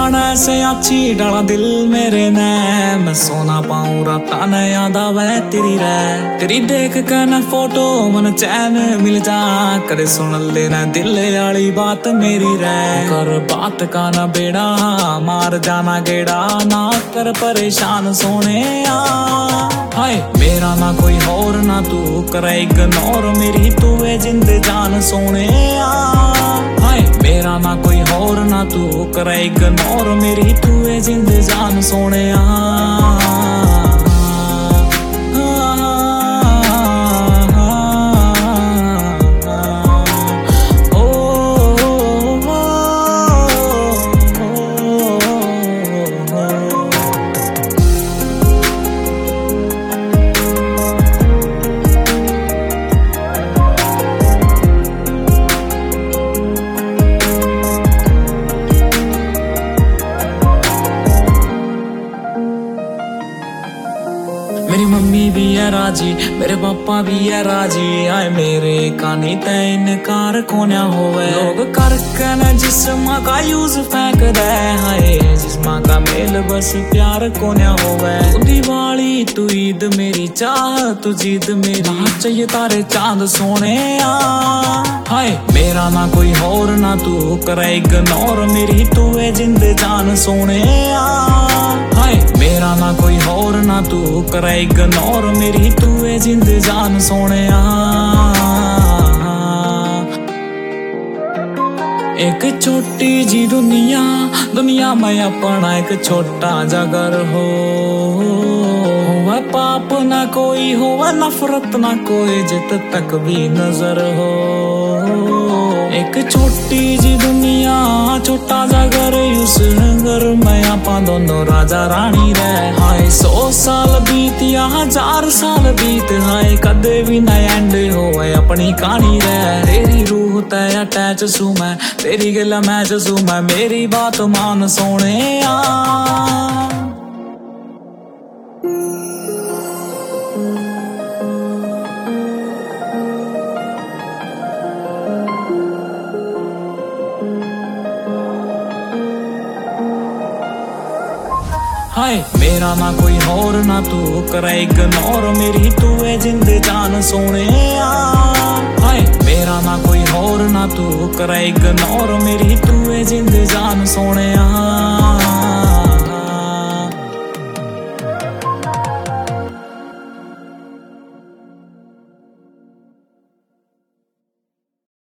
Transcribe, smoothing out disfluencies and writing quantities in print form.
बना ऐसे अच्छी डाला दिल मेरे ने, मैं सोना पाऊं राता न याद आवे तेरी रे। तेरी देख के न फोटो मन चैन मिल जा, करे सुन लेना दिल वाली बात मेरी रे। कर बात का न बेड़ा मार जाना गेड़ा, ना कर परेशान सोने हाय मेरा ना कोई और ना तू करे इग्नोर मेरी, तू है जिंद जान सोने हाय मेरा ना कोई और ना तू करे इग्नोर मेरी, तू है जिंद जान सोने मेरी मम्मी भी है राजी, मेरे पापा भी है राजी, आए मेरे कानी ते इनकार कोन्या होवे। लोग करके न जिस्म का यूज फेंक दे, हाय जिस्म का मेल बस प्यार कोन्या होवे। तू दिवाली तू ईद मेरी चाह तू जीद मेरी, चाहिए तारे चांद सोने हाय मेरा ना कोई और ना तू करे इग्नोर मेरी, तू है जिंद जान सोने हाय मेरा ना कोई और ना तू करे इग्नोर मेरी, तू है जिंद जान सोने एक छोटी जी दुनिया दुनिया में अपना एक छोटा जगर हो, वह पाप ना कोई हो वह नफरत ना कोई जित तक भी नजर हो। एक छोटी जी दुनिया छोटा जगर उस घर में आपा दोनों राजा रानी रहे, हाय 100 साल बीत या 1000 साल बीत, हाय कदे भी न एंड हो अपनी कहानी रहे। तेरी रूह ते अटैच सू मैं, तेरी गल मैच सू मैं, मेरी बात मान सोने हाय मेरा ना कोई और ना तू करे इग्नोर मेरी, तू है जिंद जान सोने हाय मेरा ना कोई और ना तू करे इग्नोर मेरी, तू है जिंद जान सोने